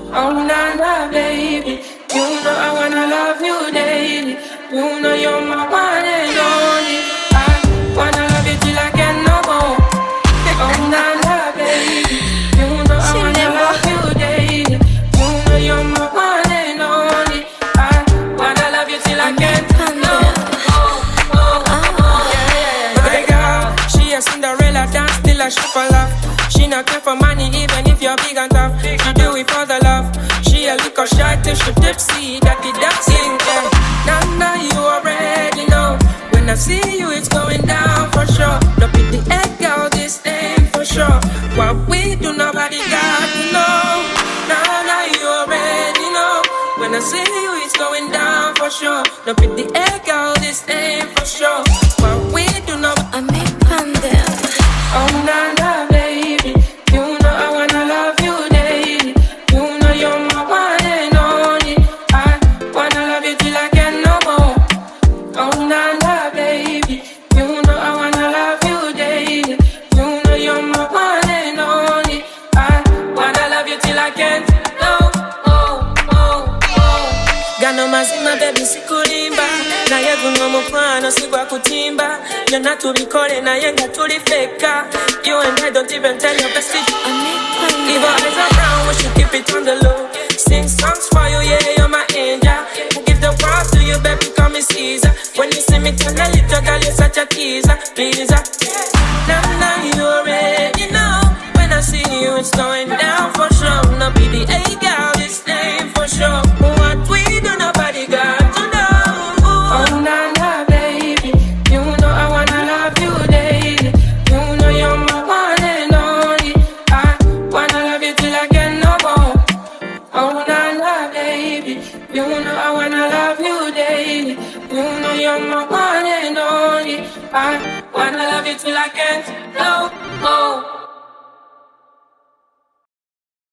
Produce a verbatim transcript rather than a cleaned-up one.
Oh na na, baby, you know I wanna love you daily. You know you're my one and only. I wanna love you till I can no more. Oh na na, baby, you know I wanna love you daily. You know you're my one and only. I wanna love you till I can no more. Oh, oh, oh, yeah, yeah, yeah. My girl, she a Cinderella dance till I shoot for love. She not care for money even if you're big and tough. She do it for the love. She a little shy till she tipsy. Got the dancing, yeah. Now, now you already know. When I see you, it's going down for sure. Don't be the egg girl, this ain't for sure. What we do, nobody got to know. Now, now you already know. When I see you, it's going down for sure. Don't be the egg girl, this ain't for sure. What we do, nobody. I make pandem. Oh na na, baby, you know I wanna love you daily. You know you're my one and only. I wanna love you till I can no more. Oh na na, baby, you know I wanna love you daily. You know you're my one and only. I wanna love you till I can't no. Oh oh oh. Gano mazima baby sikulimba. Na yetu ngomo kwano sigwa kutimba. Yona tubikole na yenga tulifeka. You and I don't even tell your bestie. Give our eyes around, we should keep it on the low. Sing songs for you, yeah, you're my angel. Who give the world to you, baby, call me Caesar. When you see me, tell a little girl you're such a teaser, pleaser. Now, now you already know. When I see you, it's going down for sure. No be the A girl, this ain't for sure. What we do, nobody got to know. Oh, na na, baby, you know I wanna love you daily. You know you're my one and only. I wanna love you till I can no more. Oh na na, baby, you know I wanna love you daily. You know you're my one and only. I wanna love you till I can't no more.